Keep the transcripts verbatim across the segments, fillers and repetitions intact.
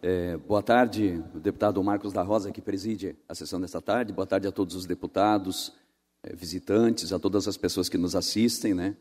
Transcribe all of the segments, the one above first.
É, boa tarde, o deputado Marcos da Rosa, que preside a sessão desta tarde. Boa tarde a todos os deputados, é, visitantes, a todas as pessoas que nos assistem, né?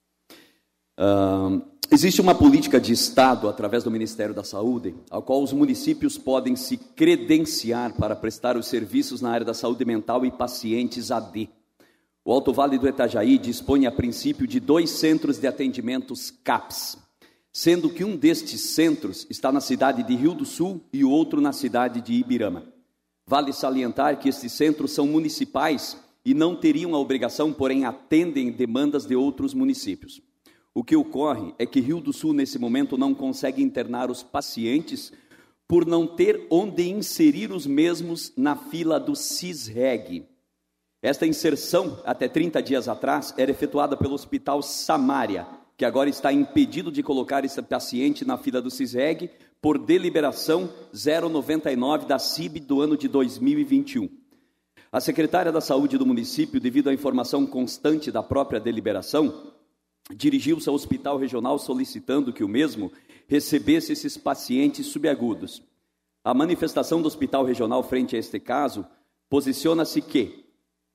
Uh, existe uma política de Estado, através do Ministério da Saúde, a qual os municípios podem se credenciar para prestar os serviços na área da saúde mental e pacientes A D. O Alto Vale do Itajaí dispõe, a princípio, de dois centros de atendimentos CAPS, sendo que um destes centros está na cidade de Rio do Sul e o outro na cidade de Ibirama. Vale salientar que estes centros são municipais e não teriam a obrigação, porém atendem demandas de outros municípios. O que ocorre é que Rio do Sul, nesse momento, não consegue internar os pacientes por não ter onde inserir os mesmos na fila do CISREG. Esta inserção, até trinta dias atrás, era efetuada pelo Hospital Samária, que agora está impedido de colocar esse paciente na fila do CISREG por deliberação zero noventa e nove da C I B do ano de dois mil e vinte e um. A secretária da Saúde do município, devido à informação constante da própria deliberação, dirigiu-se ao Hospital Regional solicitando que o mesmo recebesse esses pacientes subagudos. A manifestação do Hospital Regional frente a este caso posiciona-se que,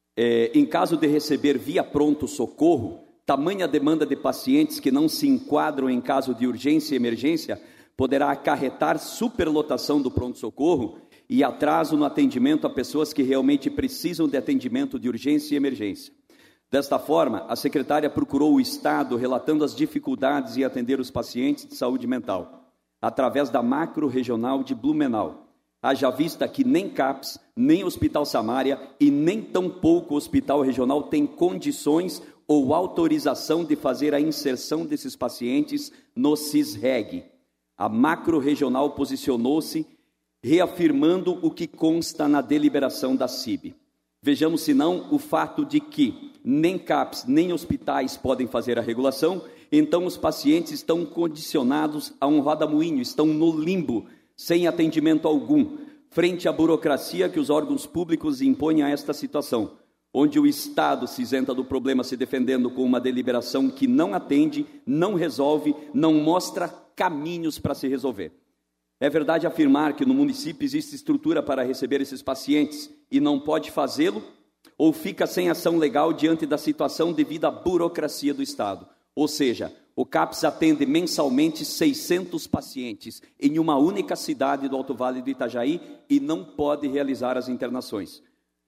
é, em caso de receber via pronto-socorro, tamanha demanda de pacientes que não se enquadram em caso de urgência e emergência poderá acarretar superlotação do pronto-socorro e atraso no atendimento a pessoas que realmente precisam de atendimento de urgência e emergência. Desta forma, a secretária procurou o Estado relatando as dificuldades em atender os pacientes de saúde mental, através da macro-regional de Blumenau. Haja vista que nem CAPS, nem Hospital Samária e nem tampouco o Hospital Regional têm condições ou autorização de fazer a inserção desses pacientes no CISREG. A macro-regional posicionou-se, reafirmando o que consta na deliberação da C I B. Vejamos, senão, o fato de que nem CAPS, nem hospitais podem fazer a regulação, então os pacientes estão condicionados a um roda-moinho, estão no limbo, sem atendimento algum, frente à burocracia que os órgãos públicos impõem a esta situação, onde o Estado se isenta do problema se defendendo com uma deliberação que não atende, não resolve, não mostra caminhos para se resolver. É verdade afirmar que no município existe estrutura para receber esses pacientes e não pode fazê-lo, ou fica sem ação legal diante da situação devido à burocracia do Estado. Ou seja, o CAPS atende mensalmente seiscentos pacientes em uma única cidade do Alto Vale do Itajaí e não pode realizar as internações.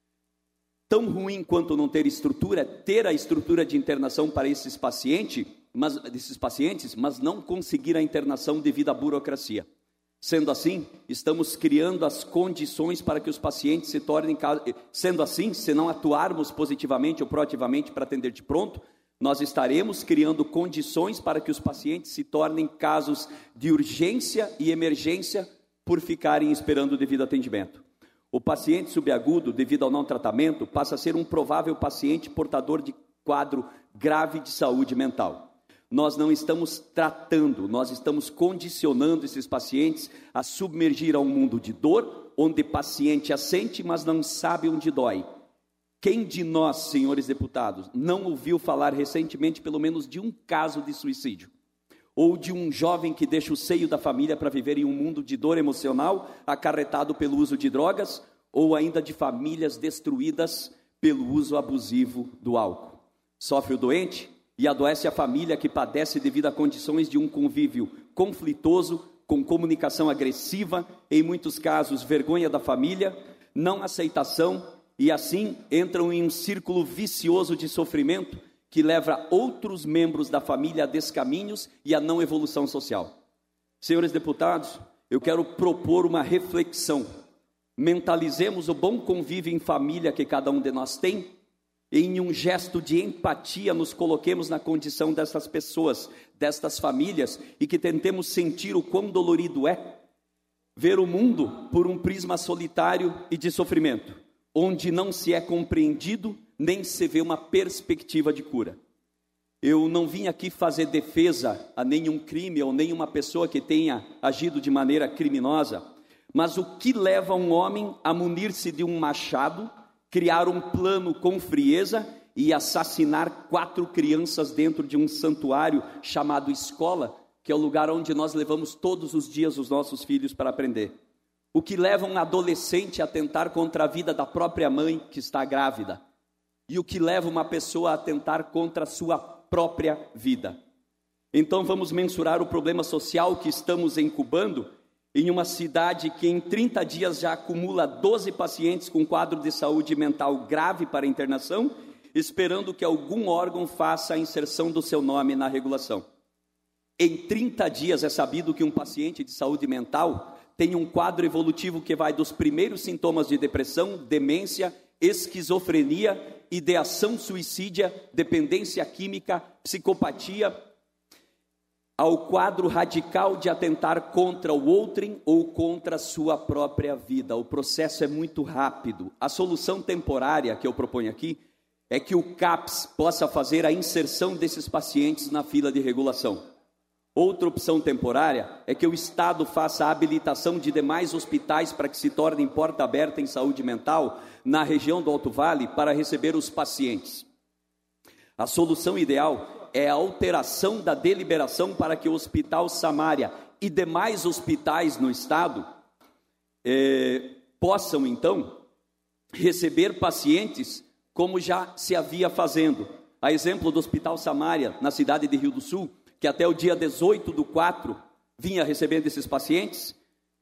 Tão ruim quanto não ter estrutura, ter a estrutura de internação para esses pacientes, mas, esses pacientes, mas não conseguir a internação devido à burocracia. Sendo assim, estamos criando as condições para que os pacientes se tornem... Sendo assim, se não atuarmos positivamente ou proativamente para atender de pronto, nós estaremos criando condições para que os pacientes se tornem casos de urgência e emergência por ficarem esperando o devido atendimento. O paciente subagudo, devido ao não tratamento, passa a ser um provável paciente portador de quadro grave de saúde mental. Nós não estamos tratando, nós estamos condicionando esses pacientes a submergir a um mundo de dor, onde o paciente assente, mas não sabe onde dói. Quem de nós, senhores deputados, não ouviu falar recentemente pelo menos de um caso de suicídio? Ou de um jovem que deixa o seio da família para viver em um mundo de dor emocional, acarretado pelo uso de drogas, ou ainda de famílias destruídas pelo uso abusivo do álcool? Sofre o doente e adoece a família que padece devido a condições de um convívio conflitoso, com comunicação agressiva, em muitos casos vergonha da família, não aceitação, e assim entram em um círculo vicioso de sofrimento que leva outros membros da família a descaminhos e a não evolução social. Senhores deputados, eu quero propor uma reflexão. Mentalizemos o bom convívio em família que cada um de nós tem, e em um gesto de empatia nos coloquemos na condição dessas pessoas, destas famílias, e que tentemos sentir o quão dolorido é ver o mundo por um prisma solitário e de sofrimento, onde não se é compreendido, nem se vê uma perspectiva de cura. Eu não vim aqui fazer defesa a nenhum crime ou nenhuma pessoa que tenha agido de maneira criminosa, mas o que leva um homem a munir-se de um machado, criar um plano com frieza e assassinar quatro crianças dentro de um santuário chamado escola, que é o lugar onde nós levamos todos os dias os nossos filhos para aprender. O que leva um adolescente a tentar contra a vida da própria mãe que está grávida. E o que leva uma pessoa a tentar contra a sua própria vida. Então vamos mensurar o problema social que estamos incubando em uma cidade que em trinta dias já acumula doze pacientes com quadro de saúde mental grave para internação, esperando que algum órgão faça a inserção do seu nome na regulação. Em trinta dias é sabido que um paciente de saúde mental tem um quadro evolutivo que vai dos primeiros sintomas de depressão, demência, esquizofrenia, ideação suicídia, dependência química, psicopatia, ao quadro radical de atentar contra o outrem ou contra a sua própria vida. O processo é muito rápido. A solução temporária que eu proponho aqui é que o CAPS possa fazer a inserção desses pacientes na fila de regulação. Outra opção temporária é que o Estado faça a habilitação de demais hospitais para que se tornem porta aberta em saúde mental na região do Alto Vale para receber os pacientes. A solução ideal é a alteração da deliberação para que o Hospital Samaria e demais hospitais no Estado eh, possam, então, receber pacientes como já se havia fazendo. A exemplo do Hospital Samaria, na cidade de Rio do Sul, que até o dia dezoito do quatro vinha recebendo esses pacientes.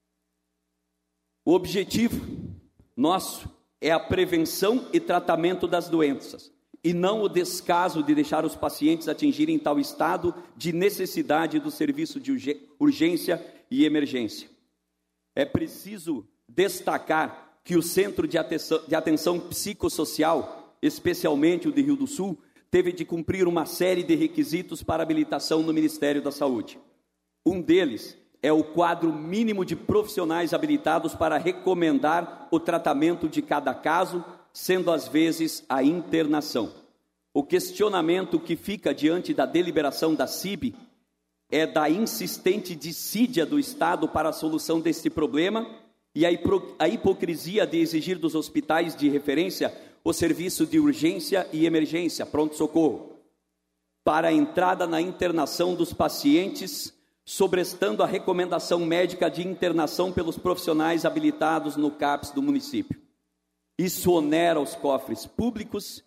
O objetivo nosso é a prevenção e tratamento das doenças, e não o descaso de deixar os pacientes atingirem tal estado de necessidade do serviço de urgência e emergência. É preciso destacar que o Centro de Atenção, de Atenção Psicossocial, especialmente o de Rio do Sul, teve de cumprir uma série de requisitos para habilitação no Ministério da Saúde. Um deles é o quadro mínimo de profissionais habilitados para recomendar o tratamento de cada caso, sendo às vezes a internação. O questionamento que fica diante da deliberação da C I B é da insistente dissídia do Estado para a solução deste problema e a, hipro- a hipocrisia de exigir dos hospitais de referência o serviço de urgência e emergência, pronto-socorro, para a entrada na internação dos pacientes, sobrestando a recomendação médica de internação pelos profissionais habilitados no CAPS do município. Isso onera os cofres públicos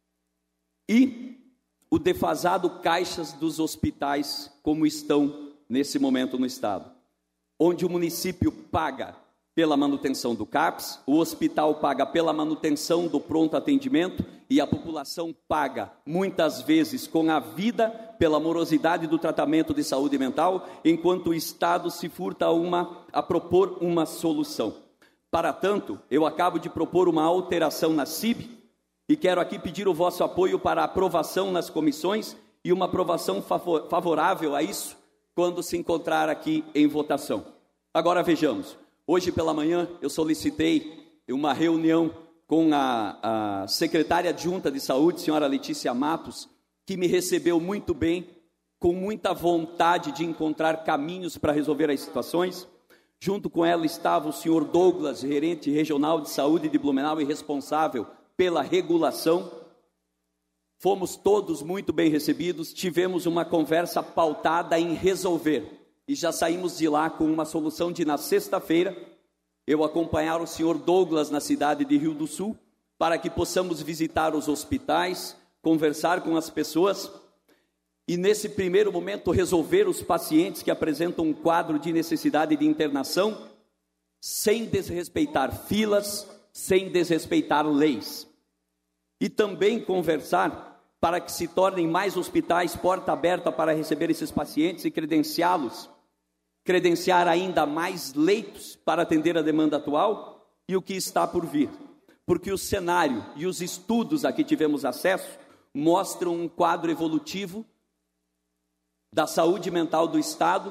e o defasado caixas dos hospitais, como estão nesse momento no Estado, onde o município paga pela manutenção do CAPS, o hospital paga pela manutenção do pronto atendimento e a população paga, muitas vezes, com a vida pela morosidade do tratamento de saúde mental, enquanto o Estado se furta a, uma, a propor uma solução. Para tanto, eu acabo de propor uma alteração na C I B e quero aqui pedir o vosso apoio para aprovação nas comissões e uma aprovação favor, favorável a isso quando se encontrar aqui em votação. Agora vejamos. Hoje pela manhã eu solicitei uma reunião com a, a secretária adjunta de saúde, senhora Letícia Matos, que me recebeu muito bem, com muita vontade de encontrar caminhos para resolver as situações. Junto com ela estava o senhor Douglas, gerente regional de saúde de Blumenau e responsável pela regulação. Fomos todos muito bem recebidos, tivemos uma conversa pautada em resolver. E já saímos de lá com uma solução de, na sexta-feira, eu acompanhar o senhor Douglas na cidade de Rio do Sul, para que possamos visitar os hospitais, conversar com as pessoas, e nesse primeiro momento resolver os pacientes que apresentam um quadro de necessidade de internação, sem desrespeitar filas, sem desrespeitar leis. E também conversar para que se tornem mais hospitais porta aberta para receber esses pacientes e credenciá-los, credenciar ainda mais leitos para atender a demanda atual e o que está por vir. Porque o cenário e os estudos a que tivemos acesso mostram um quadro evolutivo da saúde mental do Estado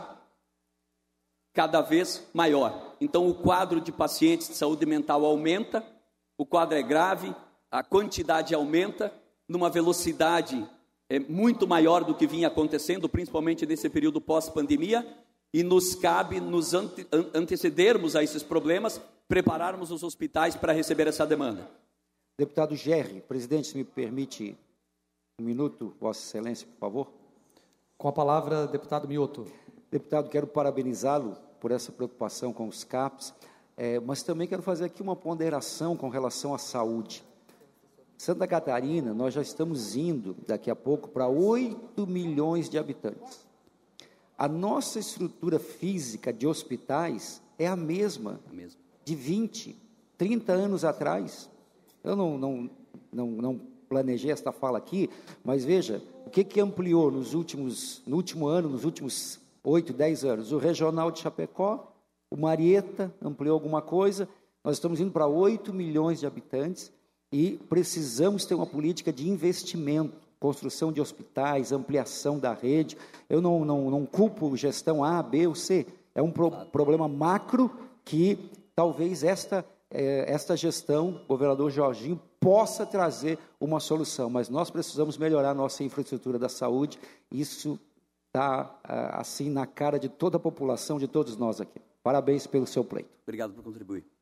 cada vez maior. Então o quadro de pacientes de saúde mental aumenta, o quadro é grave, a quantidade aumenta, numa velocidade é, muito maior do que vinha acontecendo, principalmente nesse período pós-pandemia, e nos cabe nos ante, antecedermos a esses problemas, prepararmos os hospitais para receber essa demanda. Deputado Gerri, presidente, se me permite um minuto, Vossa Excelência, por favor. Com a palavra, deputado Mioto. Deputado, quero parabenizá-lo por essa preocupação com os CAPs, é, mas também quero fazer aqui uma ponderação com relação à saúde. Santa Catarina, nós já estamos indo, daqui a pouco, para oito milhões de habitantes. A nossa estrutura física de hospitais é a mesma, a mesma. de vinte, trinta anos atrás. Eu não, não, não, não planejei esta fala aqui, mas veja, o que, que ampliou nos últimos, no último ano, nos últimos oito, dez anos? O Regional de Chapecó, o Marieta ampliou alguma coisa, nós estamos indo para oito milhões de habitantes e precisamos ter uma política de investimento, construção de hospitais, ampliação da rede. Eu não, não, não culpo gestão A, B ou C, é um pro, problema macro que talvez esta, eh, esta gestão, governador Jorginho, possa trazer uma solução, mas nós precisamos melhorar a nossa infraestrutura da saúde, isso está assim na cara de toda a população, de todos nós aqui. Parabéns pelo seu pleito. Obrigado por contribuir.